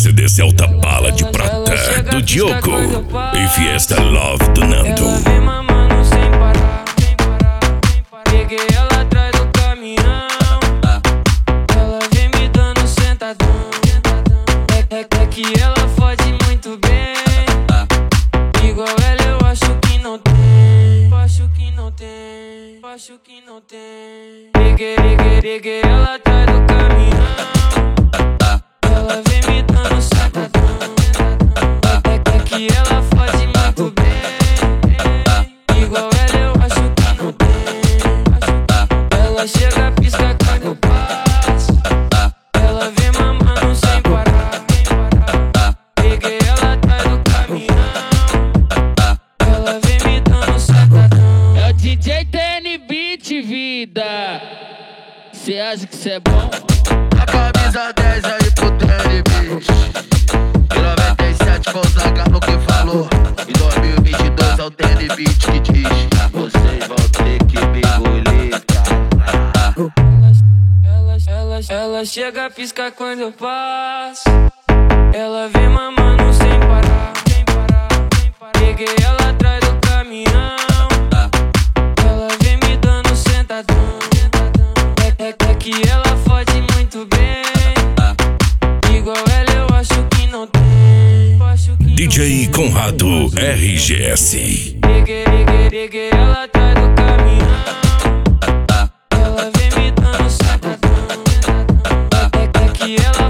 CD Celta Bala de Prata do Diogo e Fiesta Love do Nando. Ela vem mamando sem parar, sem parar, sem parar. Peguei ela atrás do caminhão. Ela vem me dando sentadão. É que ela fode muito bem. Igual ela eu acho que não tem. Acho que não tem. Acho que não tem. Peguei ela atrás do caminhão. Ela vem me dando sentadão. É que ela fode muito bem. Igual ela eu acho que não tem. Ela chega, pisca quando eu passo. Ela vem mamando sem parar. Peguei ela atrás do caminhão. Ela vem me dando sentadão. É o DJ TN Beat, vida. Cê acha que cê é bom? A camisa 10 aí pro TN Beat. Em 97 foi o Zagalo que falou. Em 2022 é o TN Beat que diz: vocês vão ter que me engolir, cara. Ela chega, pisca quando eu passo. Ela vem mamando sem parar, sem parar, sem parar. Peguei ela atrás do caminhão. Ela vem me dando sentadão. É que ela fode muito bem. Igual ela eu acho que não tem. Acho que DJ Conrado RGS. Peguei ela atrás do caminhão. Ela vem me dando sentadão. É que ela